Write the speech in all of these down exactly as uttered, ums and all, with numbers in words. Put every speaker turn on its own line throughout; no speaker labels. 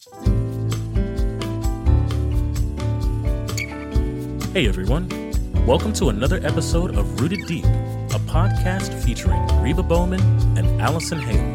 Hey everyone, welcome to another episode of Rooted Deep, a podcast featuring Reba Bowman and Allison Hale.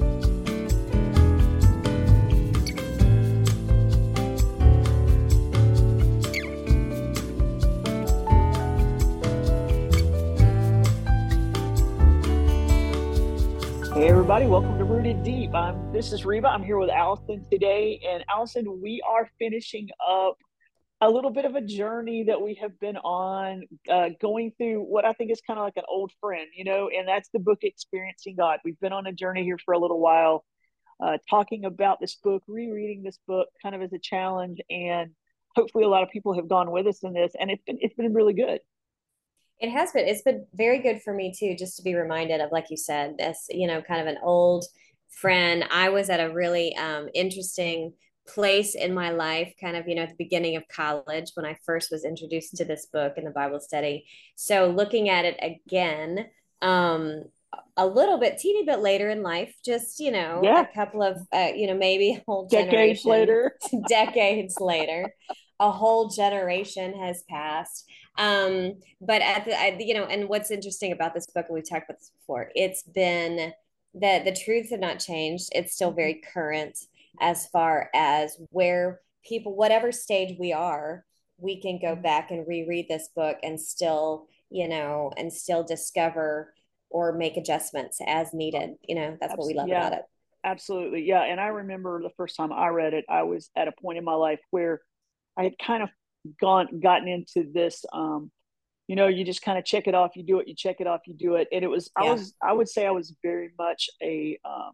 Hey everybody, welcome to Rooted Deep. I'm, this is Reba. I'm here with Allison today. And Allison, we are finishing up a little bit of a journey that we have been on, uh, going through what I think is kind of like an old friend, you know, and that's the book Experiencing God. We've been on a journey here for a little while, uh, talking about this book, rereading this book kind of as a challenge. And hopefully a lot of people have gone with us in this, and it's been, it's been really good.
It has been. It's been very good for me too, just to be reminded of, like you said, this, you know, kind of an old friend. I was at a really um, interesting place in my life, kind of, you know, at the beginning of college when I first was introduced to this book in the Bible study. So looking at it again, um, a little bit, teeny bit later in life, just, you know,
Yeah.
a couple of, uh, you know, maybe a whole
Decades
generation,
later.
decades later, a whole generation has passed. Um, but at the, I, you know, and what's interesting about this book, and we've talked about this before, it's been that the truths have not changed. It's still very current as far as where people, whatever stage we are, we can go back and reread this book and still, you know, and still discover or make adjustments as needed. You know, that's what we love
yeah,
about it.
Absolutely. Yeah. And I remember the first time I read it, I was at a point in my life where I had kind of gone gotten into this um you know, you just kind of check it off, you do it, you check it off, you do it. And it was I
Yeah.
was I would say I was very much a um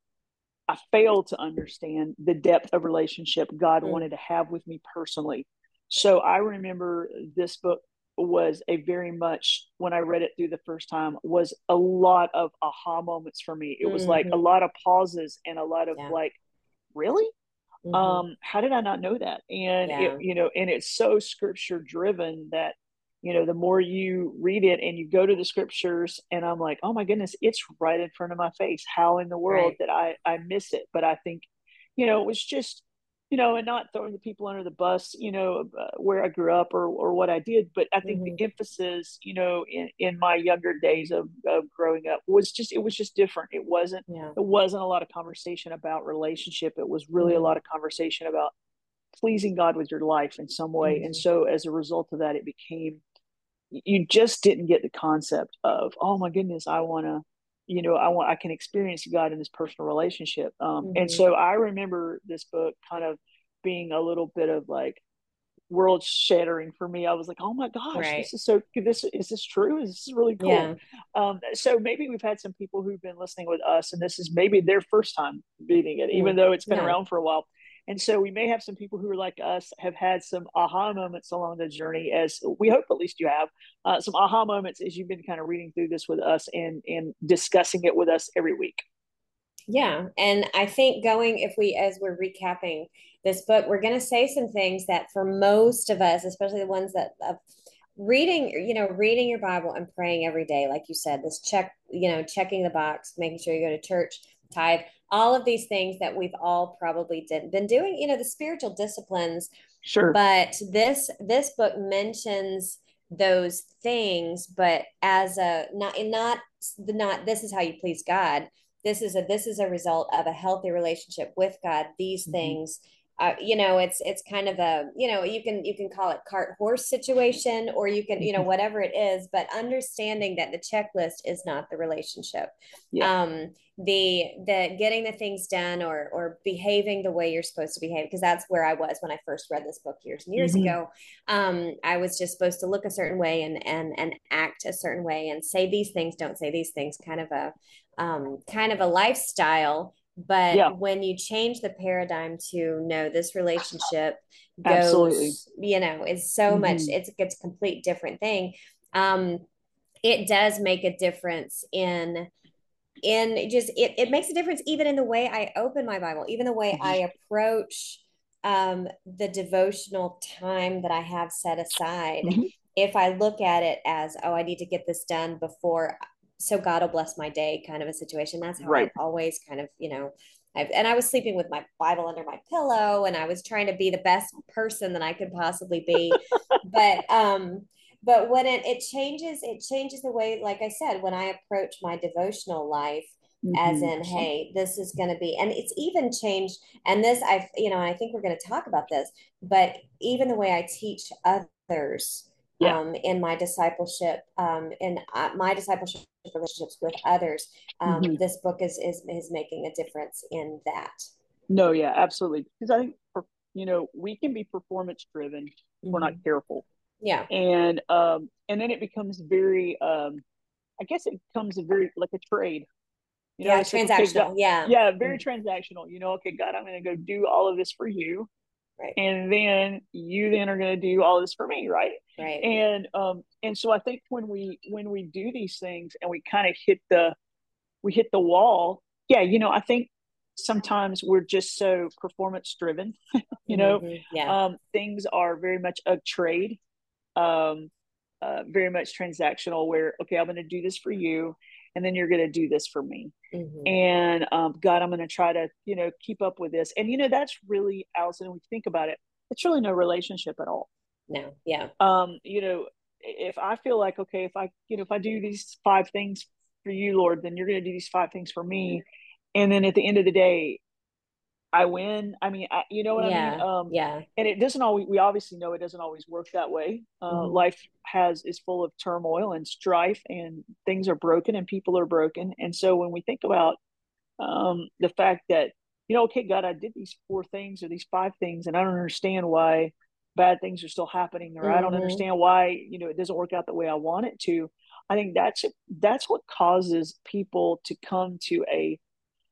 I failed to understand the depth of relationship God
Mm.
wanted to have with me personally. So I remember this book was a very much, when I read it through the first time, was a lot of aha moments for me. It was like a
Mhm.
lot of pauses and a lot of
Yeah.
like, really?
Mhm.
Um, how did I not know that? And it,
Yeah.
you know, and it's so scripture driven that, you know, the more you read it and you go to the scriptures, and I'm like, oh my goodness, it's right in front of my face. How in the world
Right.
did I I miss it? But I think, you know, it was just, you know, and not throwing the people under the bus, you know, uh, where I grew up or or what I did, but I think the
Mhm.
emphasis, you know, in in my younger days of of growing up was just, it was just different. It wasn't
Yeah.
it wasn't a lot of conversation about relationship. It was really a
Mhm.
lot of conversation about pleasing God with your life in some way. And
Mhm.
so as a result of that, it became, you just didn't get the concept of, oh my goodness, I want to, you know, I want, I can experience God in this personal relationship. Um, and
Mhm.
so I remember this book kind of being a little bit of like world shattering for me. I was like, oh my gosh,
Right.
this is so, this, is this true? Is this really cool?
Yeah.
Um, so maybe we've had some people who've been listening with us, and this is maybe their first time reading it, even
Mm.
though it's been
Yeah.
around for a while. And so we may have some people who are like us, have had some aha moments along the journey, as we hope at least you have, uh, some aha moments as you've been kind of reading through this with us and, and discussing it with us every week.
Yeah. And I think going, if we, as we're recapping this book, we're going to say some things that for most of us, especially the ones that uh, reading, you know, reading your Bible and praying every day, like you said, this check, you know, checking the box, making sure you go to church, tithe, all of these things that we've all probably did, been doing, you know, the spiritual disciplines.
Sure.
But this, this book mentions those things, but as a, not, not, the, not, this is how you please God. This is a, this is a result of a healthy relationship with God. These
Mm-hmm.
things, uh, you know, it's it's kind of a, you know, you can you can call it cart horse situation, or you can, you know, whatever it is, but understanding that the checklist is not the relationship.
Yeah.
Um, the the getting the things done, or or behaving the way you're supposed to behave, because that's where I was when I first read this book years and years
Mm-hmm.
ago. Um, I was just supposed to look a certain way and and and act a certain way and say these things, don't say these things, kind of a um, kind of a lifestyle. But
Yeah.
when you change the paradigm to no, this relationship
Absolutely.
goes, you know, is so
Mm-hmm.
much, it's, it's a complete different thing. Um, it does make a difference in, in just, it, it makes a difference even in the way I open my Bible, even the way
Mm-hmm.
I approach um, the devotional time that I have set aside.
Mm-hmm.
If I look at it as, oh, I need to get this done before, so God will bless my day kind of a situation. That's how
Right.
I've always kind of, you know, I've, and I was sleeping with my Bible under my pillow, and I was trying to be the best person that I could possibly be. But um, but when it it changes, it changes the way, like I said, when I approach my devotional life, as
Mm-hmm.
in, hey, this is going to be, and it's even changed. And this, I've, you know, and I think we're going to talk about this, but even the way I teach others
Yeah.
um, in my discipleship, um, in uh, my discipleship relationships with others, um,
Mm-hmm.
this book is is is making a difference in that.
No, yeah, absolutely. Because I think, for, you know, we can be performance driven if we're not
Mm-hmm.
careful.
Yeah.
And um, and then it becomes very, um, I guess it becomes a very like a trade. You know,
Yeah.
it's like, okay, God,
Transactional. Yeah.
yeah, very
Mm.
transactional. You know, okay, God, I'm going to go do all of this for you,
Right.
and then you then are going to do all of this for me, right?
Right.
And um, and so I think when we when we do these things and we kind of hit the we hit the wall, yeah, you know, I think sometimes we're just so performance driven. You know,
Mm-hmm. Yeah.
um, things are very much a trade, um, uh, very much transactional. Where okay, I'm going to do this for you, and then you're going to do this for me.
Mm-hmm.
And um, God, I'm going to try to you know keep up with this. And you know, that's really, Allison. When we think about it, it's really no relationship at all.
No. Yeah.
Um, you know, if I feel like okay, if I you know if I do these five things for you, Lord, then you're going to do these five things for me. And then at the end of the day, I win. I mean, I, you know what I mean?
Yeah.
Um,
Yeah.
and it doesn't always, we obviously know it doesn't always work that way. Uh,
Mm-hmm.
life has, is full of turmoil and strife, and things are broken and people are broken. And so when we think about um, the fact that, you know, okay, God, I did these four things or these five things, and I don't understand why bad things are still happening, or I don't
Mm-hmm.
understand why, you know, it doesn't work out the way I want it to. I think that's, that's what causes people to come to a,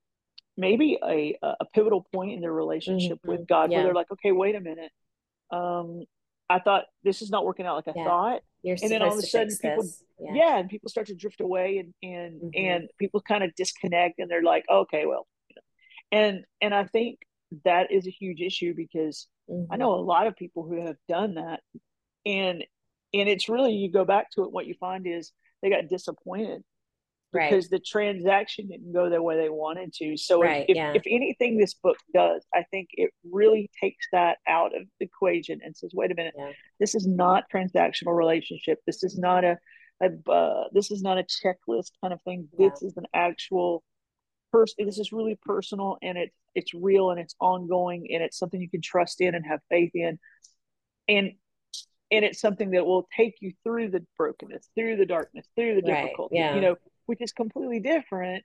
maybe a a pivotal point in their relationship
Mm-hmm.
with God where
Yeah.
they're like, okay, wait a minute. Um, I thought this is not working out like I
Yeah.
thought.
You're
And then all of
supposed
a
to
sudden
fix
people,
this. Yeah.
yeah, and people start to drift away and and
Mm-hmm.
and people kind of disconnect and they're like, okay, well, and and I think that is a huge issue because I
Mm-hmm.
know a lot of people who have done that, and and it's really, you go back to it, what you find is they got disappointed
Right.
because the transaction didn't go the way they wanted to. So if,
Right.
if
Yeah.
if anything this book does, I think it really takes that out of the equation and says, wait a minute,
Yeah.
this is not transactional relationship. This is not a, a uh, this is not a checklist kind of thing.
Yeah.
This is an actual person. This is really personal, and it's it's real, and it's ongoing, and it's something you can trust in and have faith in. And and it's something that will take you through the brokenness, through the darkness, through the
Right.
difficulty, you
Yeah.
know, which is completely different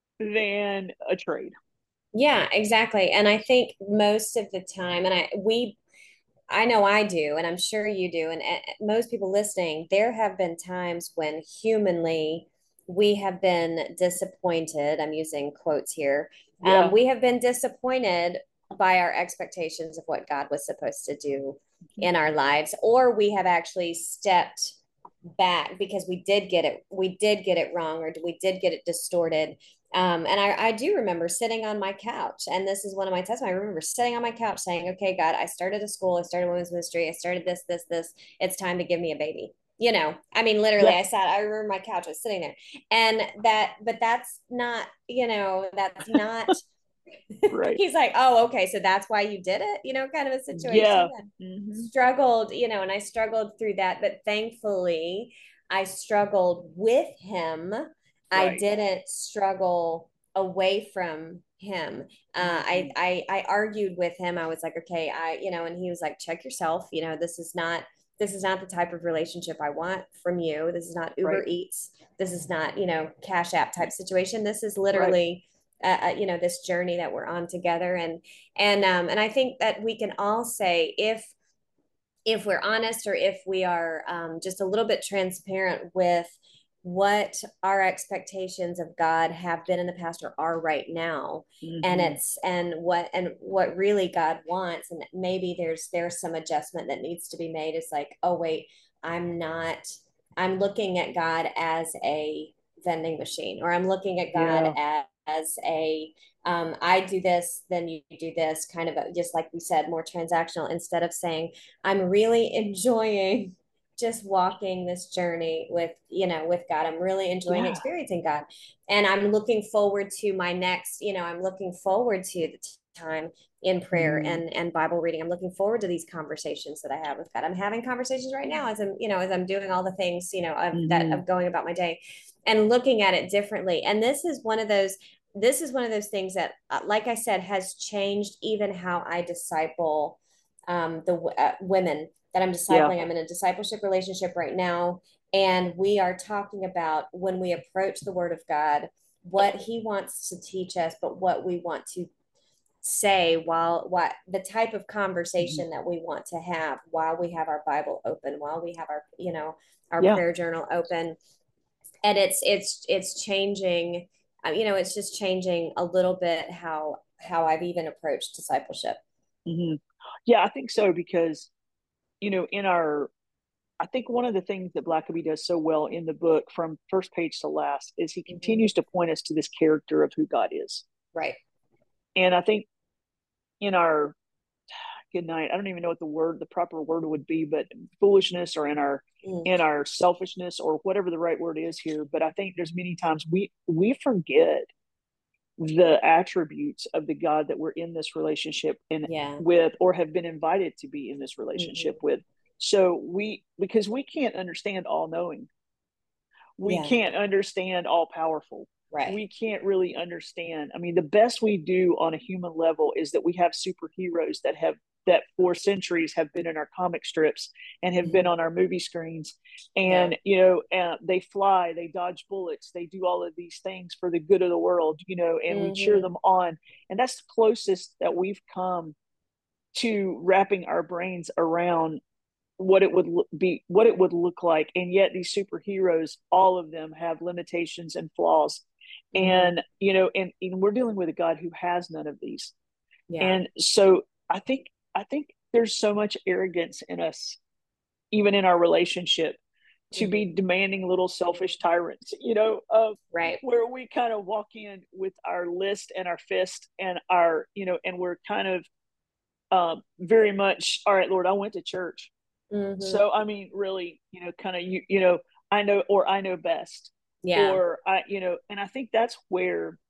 than a trade.
Yeah, exactly. And I think most of the time, and I we I know I do, and I'm sure you do, and uh, most people listening, there have been times when humanly we have been disappointed. I'm using quotes here. Um,
Yeah.
we have been disappointed by our expectations of what God was supposed to do in our lives, or we have actually stepped back because we did get it, we did get it wrong, or we did get it distorted. Um, and I, I do remember sitting on my couch, and this is one of my testimonies. I remember sitting on my couch saying, okay, God, I started a school, I started women's ministry, I started this, this, this. It's time to give me a baby. You know, I mean, literally,
Yeah.
I sat, I remember my couch, I was sitting there. And that, but that's not, you know, that's not,
Right.
he's like, oh, okay, so that's why you did it, you know, kind of a situation.
Yeah.
And
Mm-hmm.
struggled, you know, and I struggled through that, but thankfully I struggled with him. I
Right.
didn't struggle away from him. Uh,
Mm-hmm.
I, I I argued with him. I was like, okay, I, you know, and he was like, check yourself. You know, this is not this is not the type of relationship I want from you. This is not Uber
Right.
Eats. This is not, you know, Cash App type situation. This is
Right.
literally uh, uh, you know, this journey that we're on together. And and um and I think that we can all say, if if we're honest, or if we are um, just a little bit transparent with what our expectations of God have been in the past or are right now, and
Mm-hmm.
it's and what and what really God wants, and maybe there's there's some adjustment that needs to be made. Is like, oh wait, I'm not I'm looking at God as a vending machine, or I'm looking at God
Yeah.
as, as a um, I do this, then you do this, kind of a, just like we said, more transactional, instead of saying, I'm really enjoying just walking this journey with, you know, with God. I'm really enjoying
Yeah.
experiencing God. And I'm looking forward to my next, you know, I'm looking forward to the time in prayer
Mhm.
and and Bible reading. I'm looking forward to these conversations that I have with God. I'm having conversations right now as I'm, you know, as I'm doing all the things, you know, of that
Mhm.
of going about my day and looking at it differently. And this is one of those this is one of those things that, uh, like I said, has changed even how I disciple um, the uh, women that I'm
Yeah.
discipling. I'm in a discipleship relationship right now, and we are talking about when we approach the Word of God, what He wants to teach us, but what we want to say while what the type of
Mhm.
conversation that we want to have while we have our Bible open, while we have our, you know, our
Yeah.
prayer journal open. And it's it's it's changing, uh, you know, it's just changing a little bit how how I've even approached discipleship.
Mhm. Yeah, I think so because, you know, in our, I think one of the things that Blackaby does so well in the book from first page to last is he
Mm-hmm.
continues to point us to this character of who God is.
Right.
And I think in our, good night, I don't even know what the word, the proper word would be, but foolishness or in our,
Mm.
in our selfishness or whatever the right word is here. But I think there's many times we, we forget the attributes of the God that we're in this relationship in
Yeah.
with or have been invited to be in this
Mm-hmm.
relationship with. So we, because we can't understand all knowing, we
Yeah.
can't understand all powerful,
Right.
we can't really understand. I mean, the best we do on a human level is that we have superheroes that have, that for centuries have been in our comic strips and have been
Mm-hmm.
on our movie screens.
Yeah.
And, you know, uh, they fly, they dodge bullets, they do all of these things for the good of the world, you know, and we cheer
Mm-hmm.
them on. And that's the closest that we've come to wrapping our brains around what it would be, what it would look like. And yet these superheroes, all of them have limitations and flaws.
Mm-hmm.
And, you know, and, and we're dealing with a God who has none of these.
Yeah.
And so I think, I think there's so much arrogance in us, even in our relationship, to
Mm-hmm.
be demanding little selfish tyrants, you know, of
Right.
where we kind of walk in with our list and our fist and our, you know, and we're kind of um, very much, all right, Lord, I went to church.
Mm-hmm.
So, I mean, really, you know, kind of, you, you know, I know, or I know best,
Yeah.
or I, you know, and I think that's where,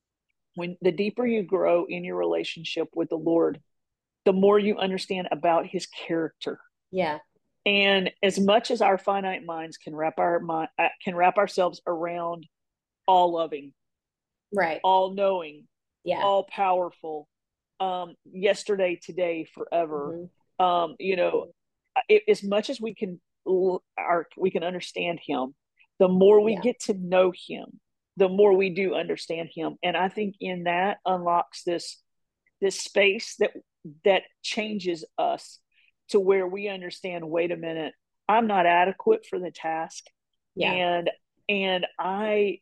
when the deeper you grow in your relationship with the Lord, the more you understand about his character.
Yeah.
And as much as our finite minds can wrap our mind, uh, can wrap ourselves around all loving,
Right.
all knowing,
Yeah.
all powerful, um, yesterday, today, forever,
Mm-hmm.
um, you know, it, as much as we can, our, we can understand him, the more we
Yeah.
get to know him, the more we do understand him. And I think in that unlocks this, this space that, that changes us to where we understand, wait a minute, I'm not adequate for the task.
Yeah.
And, and I,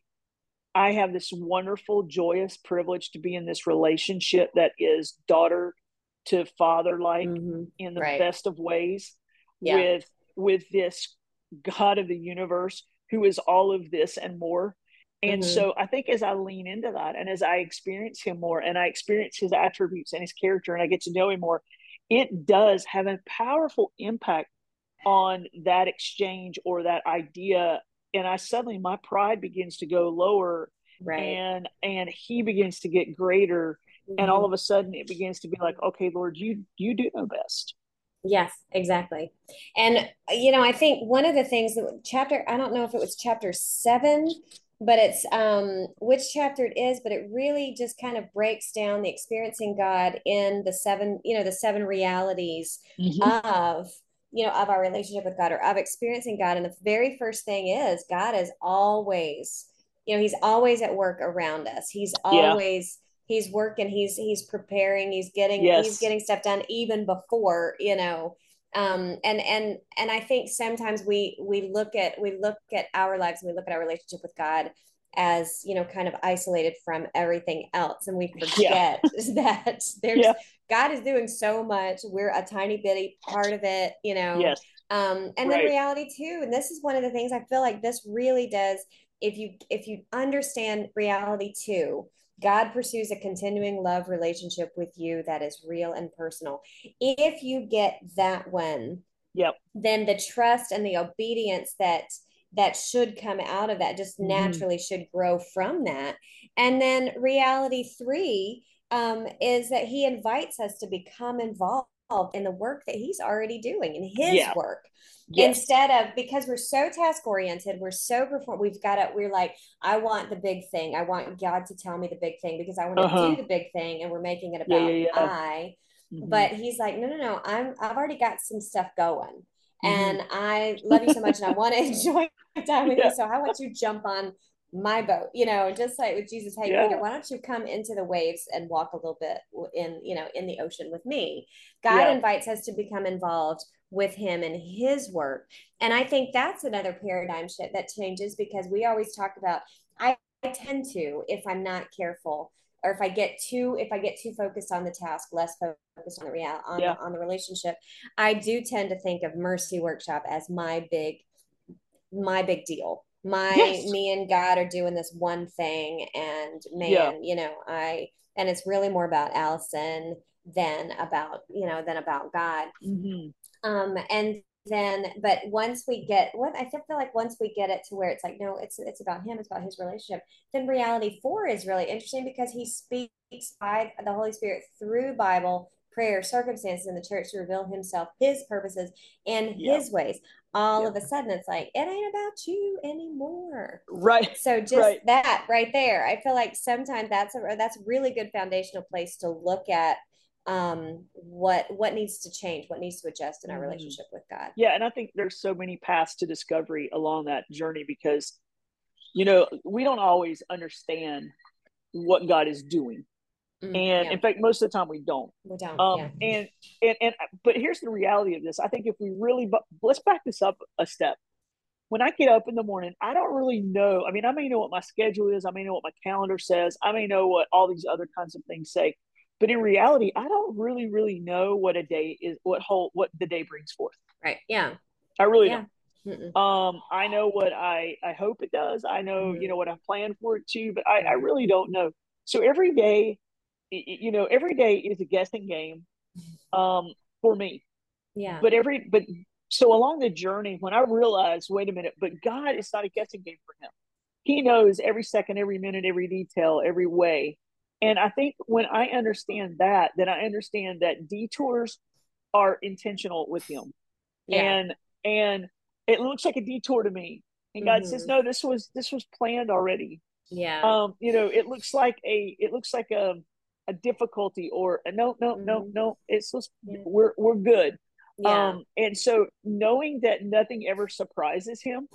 I have this wonderful, joyous privilege to be in this relationship that is daughter to father like
Mm-hmm.
in the
Right.
best of ways
Yeah.
with with this God of the universe who is all of this and more. And
Mm-hmm.
so I think as I lean into that and as I experience him more and I experience his attributes and his character and I get to know him more, it does have a powerful impact on that exchange or that idea. And I suddenly, my pride begins to go lower,
Right.
and and he begins to get greater, and all
Mm-hmm.
of a sudden it begins to be like, okay, Lord, you you do know best.
Yes, exactly. And, you know, I think one of the things that chapter, I don't know if it was chapter seven, but it's um which chapter it is, but it really just kind of breaks down the experiencing God in the seven, you know, the seven realities
Mm-hmm.
of, you know, of our relationship with God or of experiencing God. And the very first thing is God is always, you know, he's always at work around us. He's
Yeah.
always he's working, he's he's preparing, he's getting he's
Yes.
getting stuff done even before, you know. Um and and and I think sometimes we we look at we look at our lives and we look at our relationship with God as, you know, kind of isolated from everything else, and we
Yeah.
forget that there's
Yeah.
God is doing so much. We're a tiny bitty part of it, you know.
Yes.
Um and then
Right.
reality too, and this is one of the things I feel like this really does, if you if you understand reality too, God pursues a continuing love relationship with you that is real and personal. If you get that one,
Yep.
then the trust and the obedience that that should come out of that just
Mm-hmm.
naturally should grow from that. And then reality three um, is that he invites us to become involved in the work that he's already doing in his
Yeah.
work,
Yes.
instead of, because we're so task oriented, we're so perform we've got to, we're like, I want the big thing, I want God to tell me the big thing because I want to
Uh-huh.
do the big thing, and we're making it
Yeah,
about
yeah, yeah.
I.
Mm-hmm.
But he's like, no, no, no, i'm I've already got some stuff going,
Mm-hmm.
and I love you so much, and I want to enjoy time with you,
Yeah.
so I want you to jump on my boat, you know, just like with Jesus. Hey, Peter,
Yeah.
why don't you come into the waves and walk a little bit in, you know, in the ocean with me? God
Yeah.
invites us to become involved with him and his work. And I think that's another paradigm shift that changes, because we always talk about, I, I tend to, if I'm not careful, or if I get too, if I get too focused on the task, less focused on the real, on
Yeah.
the, on the relationship, I do tend to think of Mercy Workshop as my big, my big deal. My,
Yes.
me and God are doing this one thing, and
Yeah.
man, you know, I, and it's really more about Allison than about, you know, than about God.
Mm-hmm.
Um, and then, but once we get what I feel like, once we get it to where it's like, no, it's it's about him, it's about his relationship. Then reality four is really interesting, because he speaks by the Holy Spirit through Bible, prayer, circumstances in the church to reveal himself, his purposes, and
Yeah.
his ways. All
Yeah.
of a sudden, it's like, it ain't about you anymore.
Right.
So just
Right.
that right there, I feel like sometimes that's a that's a really good foundational place to look at um what what needs to change, what needs to adjust in our
Mm-hmm.
relationship with God.
Yeah, and I think there's so many paths to discovery along that journey because, you know, we don't always understand what God is doing.
Mm,
And
yeah,
in fact, most of the time we don't.
we don't.
Um,
Yeah.
and, and, and, but here's the reality of this. I think if we really, but let's back this up a step. When I get up in the morning, I don't really know. I mean, I may know what my schedule is. I may know what my calendar says. I may know what all these other kinds of things say. But in reality, I don't really, really know what a day is, what whole, what the day brings forth.
Right. Yeah.
I really
Yeah.
don't.
Mm-mm.
Um, I know what I I hope it does. I know, you
Mm-hmm.
know, what I plan for it to, but I I
Mm-hmm.
really don't know. So every day, you know, every day is a guessing game, um, for me.
Yeah.
But every but so along the journey, when I realized, wait a minute, but God is not a guessing game for him. He knows every second, every minute, every detail, every way. And I think when I understand that, then I understand that detours are intentional with him,
Yeah.
and and it looks like a detour to me, and God says,
Mm-hmm.
no, this was this was planned already.
Yeah.
Um you know, it looks like a it looks like a a difficulty, or a, no, no, no,
Mm-hmm.
no, it's just,
Yeah.
we're we're good.
Yeah.
Um and so knowing that nothing ever surprises him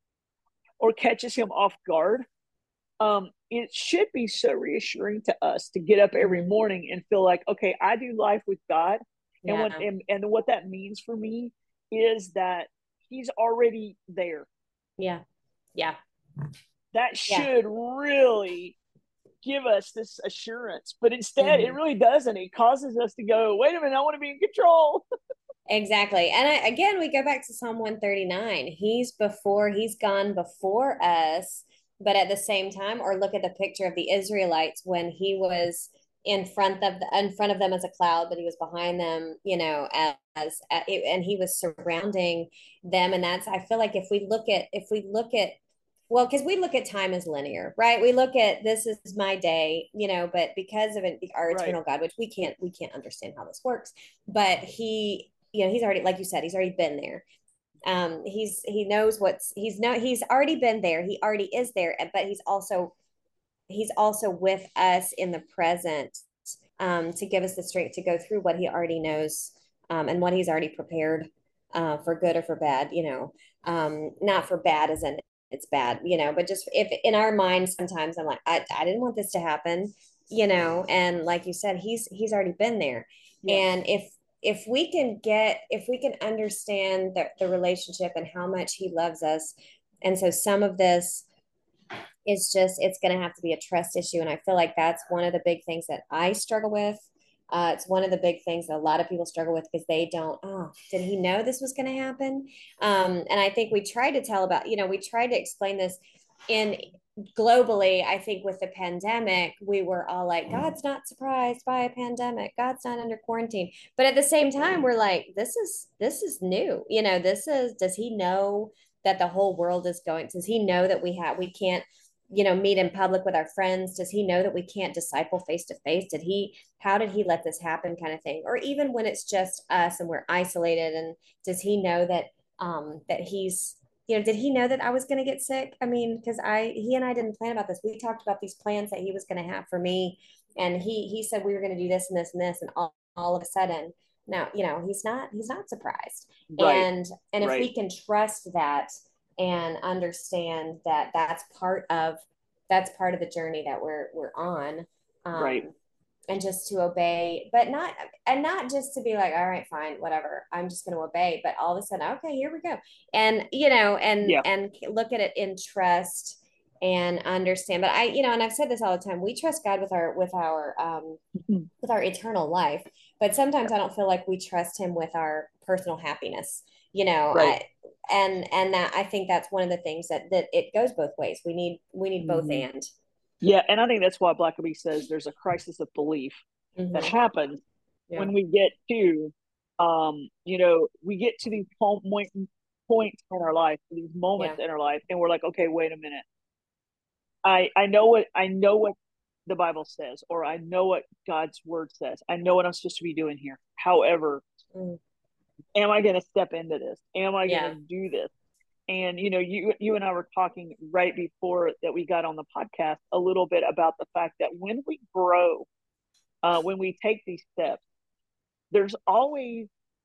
or catches him off guard, um it should be so reassuring to us to get up every
Mm-hmm.
morning and feel like, okay, I do life with God. And what
Yeah.
and, and what that means for me is that he's already there.
Yeah. Yeah.
That
Yeah.
should really give us this assurance. But instead, it
Mm-hmm.
really doesn't. It causes us to go, wait a minute, I want to be in control.
Exactly. And I, again, we go back to Psalm one thirty-nine. He's before, he's gone before us, but at the same time, or look at the picture of the Israelites when he was in front of the, in front of them as a cloud, but he was behind them, you know, as, as and he was surrounding them. And that's, I feel like if we look at, if we look at, well, because we look at time as linear, right? We look at this is my day, you know, but because of it, our
Right.
eternal God, which we can't, we can't understand how this works, but he, you know, he's already, like you said, he's already been there. Um, he's he knows what's he's no he's already been there. He already is there, but he's also he's also with us in the present, um, to give us the strength to go through what he already knows, um, and what he's already prepared, uh, for good or for bad. You know, um, not for bad as in it's bad, you know, but just if in our minds sometimes I'm like, I, I didn't want this to happen, you know, and like you said, he's he's already been there.
Yeah.
And if if we can get if we can understand the, the relationship and how much he loves us, and so some of this is just, it's going to have to be a trust issue. And I feel like that's one of the big things that I struggle with. Uh, it's one of the big things that a lot of people struggle with, because they don't, oh, did he know this was going to happen? Um, and I think we tried to tell about, you know, we tried to explain this in globally, I think with the pandemic, we were all like, God's not surprised by a pandemic. God's not under quarantine. But at the same time, we're like, this is this is new. You know, this is, does he know that the whole world is going? Does he know that we have we can't, you know, meet in public with our friends? Does he know that we can't disciple face to face? Did he, how did he let this happen, kind of thing? Or even when it's just us and we're isolated, and does he know that um that he's, you know, did he know that I was going to get sick? I mean, because I, he and I didn't plan about this. We talked about these plans that he was going to have for me. And he, he said we were going to do this and this and this. And all, all of a sudden, now, you know, he's not, he's not surprised.
Right.
And, and if
Right.
we can trust that and understand that that's part of, that's part of the journey that we're, we're on. Um,
Right.
And just to obey, but not, and not just to be like, all right, fine, whatever, I'm just going to obey, but all of a sudden, okay, here we go. And, you know, and,
Yeah.
and look at it in trust and understand. But I, you know, and I've said this all the time, we trust God with our, with our, um,
Mhm.
with our eternal life. But sometimes I don't feel like we trust him with our personal happiness, you know,
Right.
I, and, and that, I think that's one of the things that, that it goes both ways. We need, we need both.
Mhm.
And
Yeah, and I think that's why Blackaby says there's a crisis of belief
Mhm.
that happens
Yeah.
when we get to, um, you know, we get to these point, points in our life, these moments
Yeah.
in our life, and we're like, okay, wait a minute. I I know what I know what the Bible says, or I know what God's word says. I know what I'm supposed to be doing here. However,
Mm.
am I going to step into this? Am I going
Yeah.
to do this? And you know, you you and I were talking right before that we got on the podcast a little bit about the fact that when we grow, uh, when we take these steps, there's always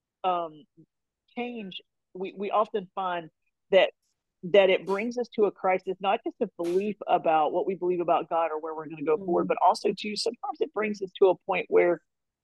um, change. We we often find that that it brings us to a crisis, not just of belief about what we believe about God or where we're going to go
Mhm.
forward, but also to sometimes it brings us to a point where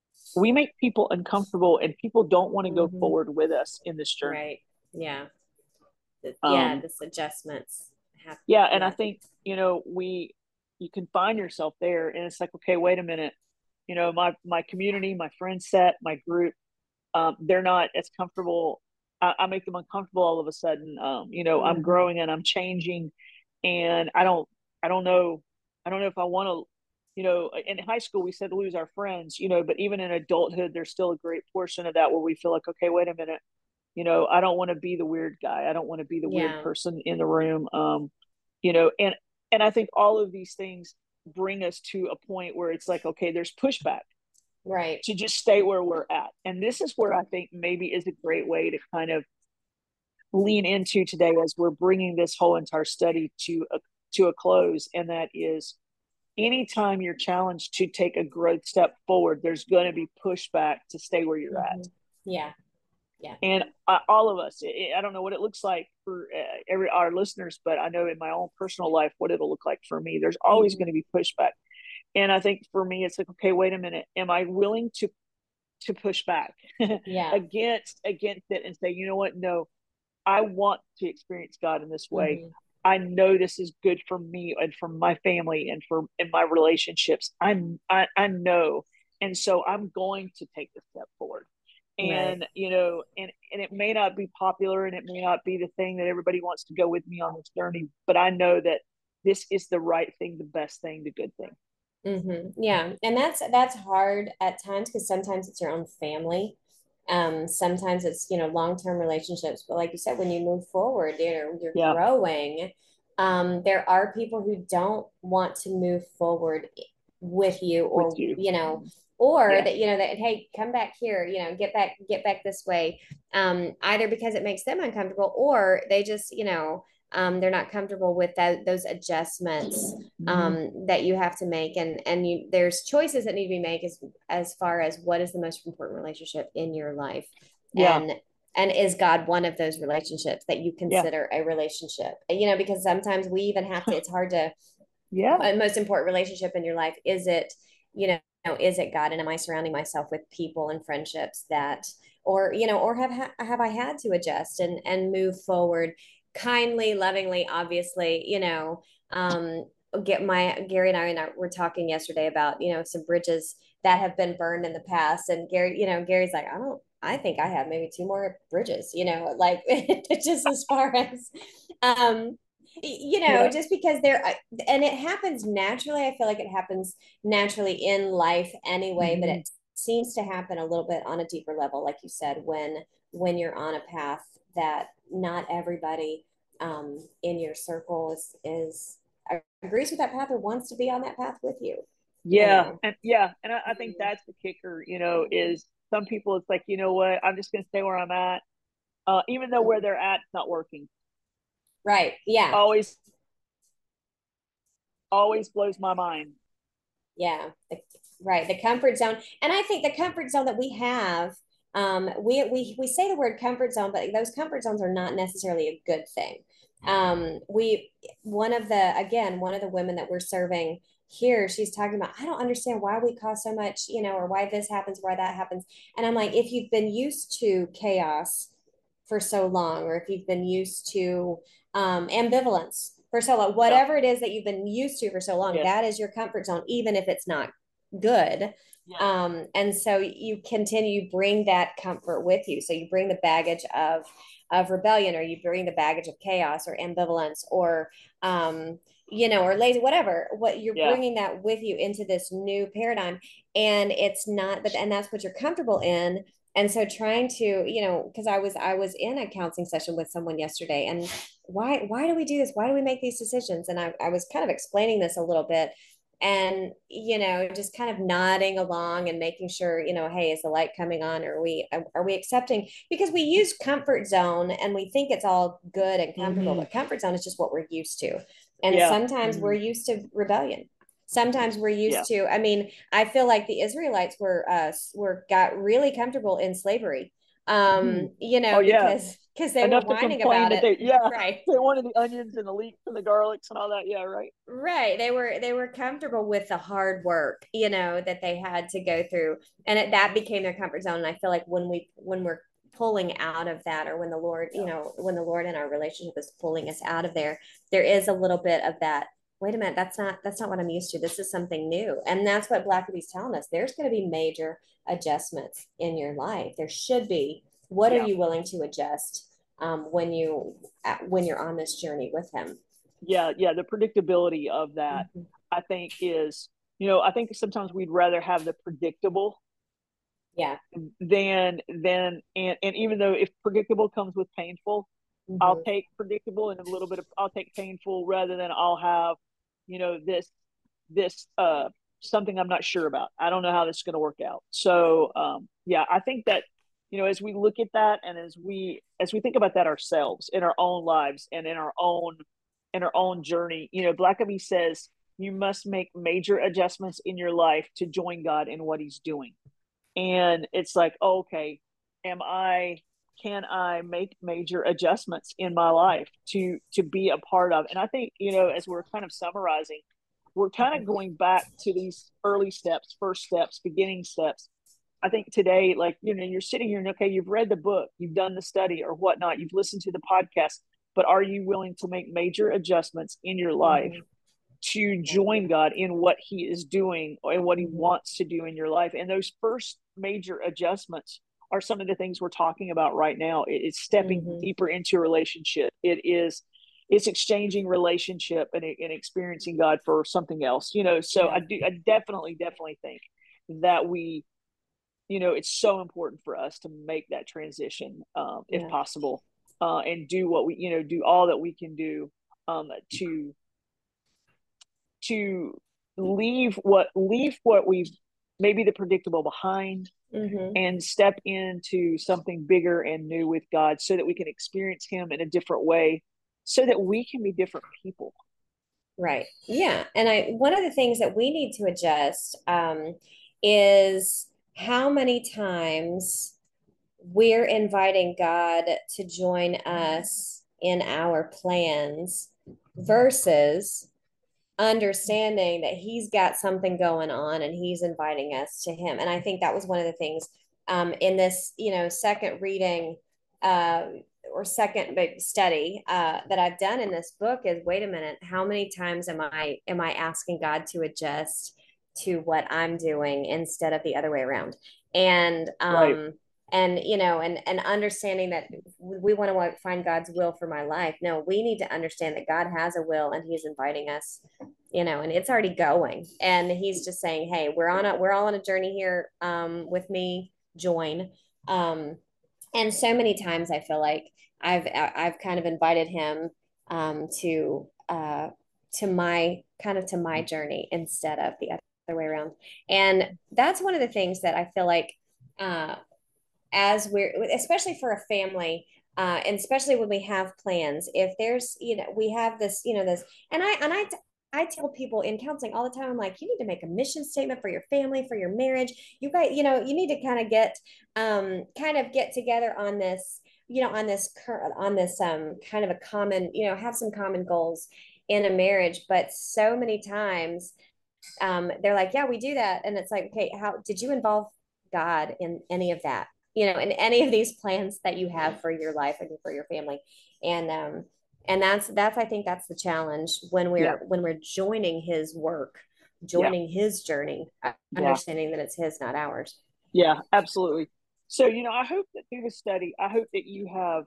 we make people uncomfortable and people don't want to go
Mhm.
forward with us in this journey.
Right. Yeah. The- yeah.
Um,
This adjustments happen.
yeah, and I
Yeah.
think you know we you can find yourself there, and it's like, okay, wait a minute, you know, my my community, my friend set, my group, um, they're not as comfortable. I, I make them uncomfortable all of a sudden. Um, you know, I'm
Mhm.
growing and I'm changing, and I don't, I don't know, I don't know if I want to. You know, in high school we said lose our friends. You know, but even in adulthood, there's still a great portion of that where we feel like, okay, wait a minute. You know, I don't want to be the weird guy. I don't want to be the weird
Yeah.
person in the room. Um, you know, and and I think all of these things bring us to a point where it's like, okay, there's pushback
Right.
to just stay where we're at. And this is where I think maybe is a great way to kind of lean into today as we're bringing this whole entire study to a, to a close. And that is anytime you're challenged to take a growth step forward, there's going to be pushback to stay where you're at.
Mhm. Yeah. Yeah.
And uh, all of us, it, I don't know what it looks like for uh, every our listeners, but I know in my own personal life what it'll look like for me. There's always
Mhm.
going to be pushback. And I think for me, it's like, okay, wait a minute. Am I willing to to push back
Yeah.
against against it and say, you know what? No, I want to experience God in this way.
Mhm.
I know this is good for me and for my family and for in my relationships. I'm I, I know. And so I'm going to take the step forward.
Right.
And you know, and, and it may not be popular and it may not be the thing that everybody wants to go with me on this journey, but I know that this is the right thing, the best thing, the good thing.
Mhm. Yeah. And that's, that's hard at times because sometimes it's your own family. Um, sometimes it's, you know, long-term relationships, but like you said, when you move forward, you know, you're
Yeah.
growing. Um, there are people who don't want to move forward with you, or,
With you.
you know, or
Yeah.
that, you know, that, hey, come back here, you know, get back, get back this way. Um, either because it makes them uncomfortable, or they just, you know, um, they're not comfortable with that, those adjustments
Mhm.
um, that you have to make, and and you, there's choices that need to be made as as far as what is the most important relationship in your life,
Yeah.
and and is God one of those relationships that you
Yeah.
consider a relationship? You know, because sometimes we even have to. It's hard to.
Yeah.
A most important relationship in your life, is it? You know, is it God, and am I surrounding myself with people and friendships that, or you know, or have ha- have I had to adjust and and move forward kindly, lovingly, obviously, you know, um, get my Gary and I were talking yesterday about, you know, some bridges that have been burned in the past. And Gary, you know, Gary's like, I don't, I think I have maybe two more bridges, you know, like just as far as, um, you know,
Yeah.
just because there, and it happens naturally. I feel like it happens naturally in life anyway, but
Hmm.
it seems to happen a little bit on a deeper level, like you said, when when you're on a path that not everybody um, in your circle is is agrees with that path or wants to be on that path with you. You
Yeah.
know.
And yeah. And I, I think that's the kicker, you know, is some people, it's like, you know what, I'm just going to stay where I'm at. Uh, even though where they're at, it's not working.
Right. Yeah.
Always, always blows my mind.
Yeah, the, right. The comfort zone, and I think the comfort zone that we have, um, we we we say the word comfort zone, but those comfort zones are not necessarily a good thing. Um, we one of the again one of the women that we're serving here, she's talking about, I don't understand why we cause so much, you know, or why this happens, why that happens, and I'm like, if you've been used to chaos for so long, or if you've been used to um, ambivalence for so long,
Yeah.
whatever it is that you've been used to for so long,
Yes.
that is your comfort zone, even if it's not good.
Yes.
Um, and so you continue, you bring that comfort with you. So you bring the baggage of of rebellion, or you bring the baggage of chaos or ambivalence, or um, you know, or lazy, whatever. What you're
Yeah.
bringing that with you into this new paradigm, and it's not, but and that's what you're comfortable in. And so trying to, you know, because i was i was in a counseling session with someone yesterday, and why why do we do this, why do we make these decisions, and i, I was kind of explaining this a little bit, and you know, just kind of nodding along and making sure, you know, hey, is the light coming on, are we are we accepting, because we use comfort zone and we think it's all good and comfortable,
Hmm.
but comfort zone is just what we're used to, and
Yeah.
sometimes
Hmm.
we're used to rebellion, sometimes we're
Yeah.
used to, I mean, I feel like the Israelites were uh were got really comfortable in slavery,
Hmm.
um you
Oh
know,
yeah.
because because they were
Enough to
whining
complain
about
that
it.
they, yeah,
Right.
they wanted the onions and the leeks and the garlics and all that. Yeah. Right.
Right. They were they were comfortable with the hard work, you know, that they had to go through. And it, that became their comfort zone. And I feel like when we when we're pulling out of that, or when the Lord, you
Yeah.
know, when the Lord in our relationship is pulling us out of there, there is a little bit of that, wait a minute, that's not that's not what I'm used to. This is something new. And that's what Blackaby's telling us. There's going to be major adjustments in your life. There should be. What are
Yeah.
you willing to adjust um, when you when you're on this journey with him?
Yeah. Yeah. The predictability of that,
Mhm.
I think, is, you know, I think sometimes we'd rather have the predictable
Yeah.
than than and and even though if predictable comes with painful, I'll
Hmm.
take predictable and a little bit of, I'll take painful rather than I'll have, you know, this this uh something I'm not sure about. I don't know how this is going to work out. So um yeah, I think that, you know, as we look at that, and as we as we think about that ourselves in our own lives and in our own in our own journey, you know, Blackaby says you must make major adjustments in your life to join God in what he's doing. And it's like, oh, okay, am I can I make major adjustments in my life to to be a part of? And I think, you know, as we're kind of summarizing, we're kind of going back to these early steps, first steps, beginning steps. I think today, like, you know, you're sitting here and okay, you've read the book, you've done the study or whatnot, you've listened to the podcast, but are you willing to make major adjustments in your life
Hmm.
to
Yeah.
join God in what he is doing and what he
Hmm.
wants to do in your life? And those first major adjustments are some of the things we're talking about right now. It's stepping
Hmm.
deeper into a relationship. It is it's exchanging relationship and, and experiencing God for something else, you know. So
Yeah.
I do I definitely, definitely think that we, you know, it's so important for us to make that transition, um, if
Yeah.
possible, uh, and do what we, you know, do all that we can do, um, to to leave what leave what we've maybe the predictable behind
Hmm.
and step into something bigger and new with God so that we can experience him in a different way so that we can be different people.
Right. Yeah. And I one of the things that we need to adjust um, is how many times we're inviting God to join us in our plans versus understanding that he's got something going on and he's inviting us to him. And I think that was one of the things um, in this, you know, second reading uh, or second study uh, that I've done in this book is, wait a minute, how many times am I am I asking God to adjust to what I'm doing instead of the other way around? And
Right.
um, and, you know, and, and understanding that we want to find God's will for my life. No, we need to understand that God has a will and he's inviting us, you know, and it's already going. And he's just saying, hey, we're on a, we're all on a journey here, um, with me, join. Um, and so many times I feel like I've, I've kind of invited him, um, to, uh, to my kind of to my journey instead of the other way around. And that's one of the things that I feel like, uh, as we're, especially for a family, uh, and especially when we have plans, if there's, you know, we have this, you know, this, and I, and I, I tell people in counseling all the time, I'm like, you need to make a mission statement for your family, for your marriage. You guys, you know, you need to kind of get, um, kind of get together on this, you know, on this, on this, um, kind of a common, you know, have some common goals in a marriage. But so many times, um, they're like, yeah, we do that. And it's like, okay, how did you involve God in any of that? You know, in any of these plans that you have for your life and for your family. And, um, and that's, that's, I think that's the challenge when we're, yeah. when we're joining his work, joining yeah. his journey, understanding yeah. that it's his, not ours.
Yeah, absolutely. So, you know, I hope that through the study, I hope that you have,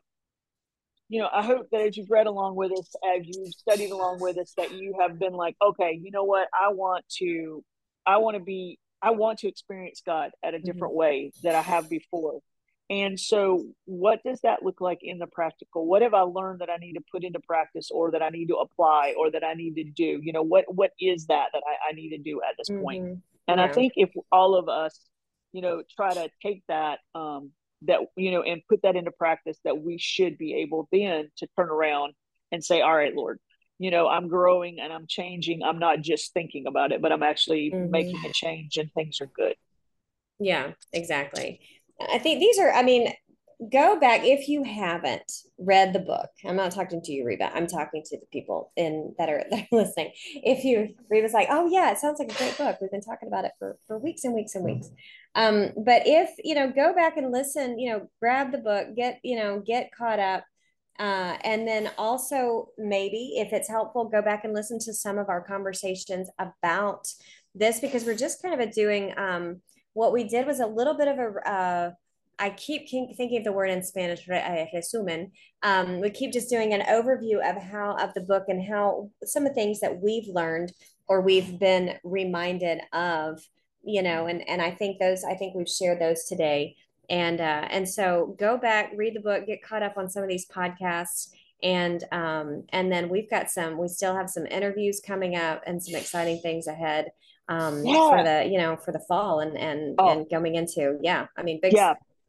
you know, I hope that as you've read along with us, as you've studied along with us, that you have been like, okay, you know what, I want to, I want to be, I want to experience God at a different mm-hmm. way that I have before. And so what does that look like in the practical? What have I learned that I need to put into practice, or that I need to apply, or that I need to do? You know, what, what is that that I, I need to do at this mm-hmm. point? And yeah. I think if all of us, you know, try to take that, um, that, you know, and put that into practice, that we should be able then to turn around and say, all right, Lord, you know, I'm growing and I'm changing. I'm not just thinking about it, but I'm actually mm-hmm. making a change, and things are good.
Yeah, exactly. I think these are, I mean, go back if you haven't read the book. I'm not talking to you, Reba. I'm talking to the people in that are, that are listening. If you, Reba's like, oh yeah, it sounds like a great book. We've been talking about it for, for weeks and weeks and weeks. Um, but if, you know, go back and listen, you know, grab the book, get, you know, get caught up. Uh, and then also maybe if it's helpful, go back and listen to some of our conversations about this, because we're just kind of doing, um, what we did was a little bit of a, uh, I keep thinking of the word in Spanish, resumen. Um, we keep just doing an overview of how, of the book, and how some of the things that we've learned or we've been reminded of, you know, and, and I think those, I think we've shared those today. And, uh, and so go back, read the book, get caught up on some of these podcasts. And, um, and then we've got some, we still have some interviews coming up and some exciting things ahead, um, yeah. for the, you know, for the fall and, and, oh. and going into, yeah, I mean, big,
yeah.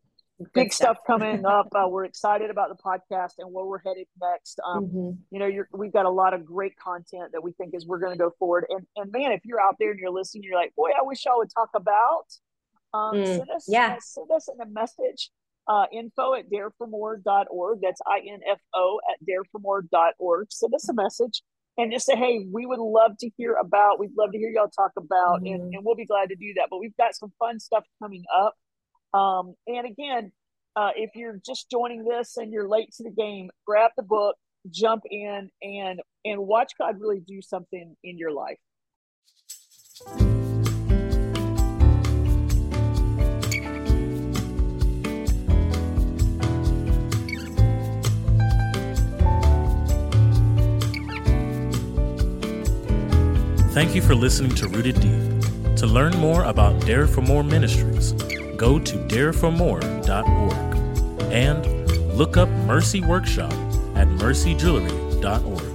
big stuff. stuff coming up. Uh, we're excited about the podcast and where we're headed next. Um, mm-hmm. You know, you're, we've got a lot of great content that we think is we're going to go forward. And, and man, if you're out there and you're listening, you're like, boy, I wish y'all would talk about, um, mm. send us,
yeah.
uh, send us in a message, uh, info at dare for more dot org. That's I N F O at dare for more dot org. Send us a message and just say, hey, we would love to hear about, we'd love to hear y'all talk about, mm. and, and we'll be glad to do that. But we've got some fun stuff coming up. Um, and again, uh, if you're just joining this and you're late to the game, grab the book, jump in, and and watch God really do something in your life.
Thank you for listening to Rooted Deep. To learn more about Dare for More Ministries, go to dare for more dot org and look up Mercy Workshop at mercy jewelry dot org.